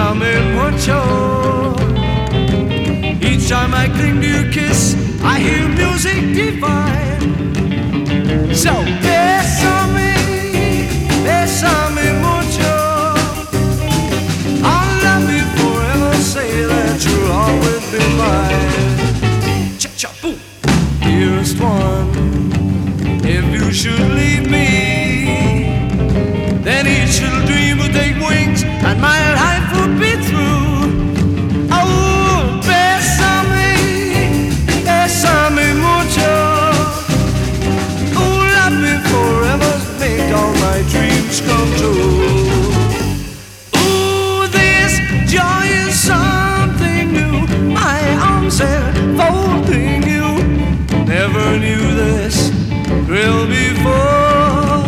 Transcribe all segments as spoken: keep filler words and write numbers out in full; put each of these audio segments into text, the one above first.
Bésame mucho. Each time I cling to your kiss, I hear music divine. So bésame, bésame mucho. I'll love you forever, say that you'll always be mine. Cha-cha, boom. Dearest one, if you should leave me, then each little dream will take wings and my life will be through. Oh, bésame, bésame mucho. Oh, love me forever, make all my dreams come true. Oh, this joy is something new. My arms enfolding you. Never knew this thrill before.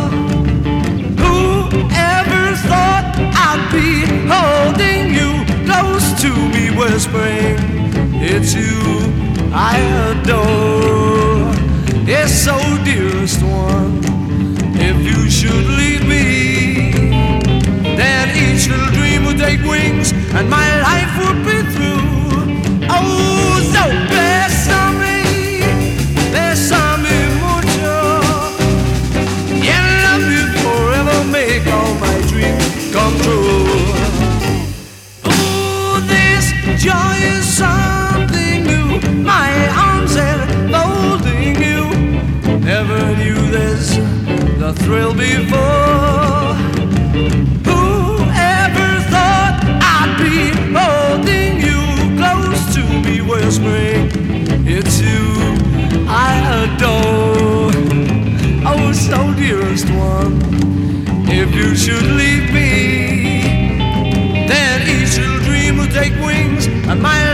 Whoever thought I'd be holding you close to me, whispering it's you I adore. Yes, so dearest one, if you should leave me, then each little dream would take wings and my life would be through. Oh, so bésame, bésame mucho. Yeah, love you forever, make all my dreams come true. Oh, this joy is something new. My arms enfolding you. Never knew this, the thrill before. Whoever thought I'd be holding you close to me, whispering it's you I adore. Oh, so dearest one, if you should leave me, then each little dream will take wings and my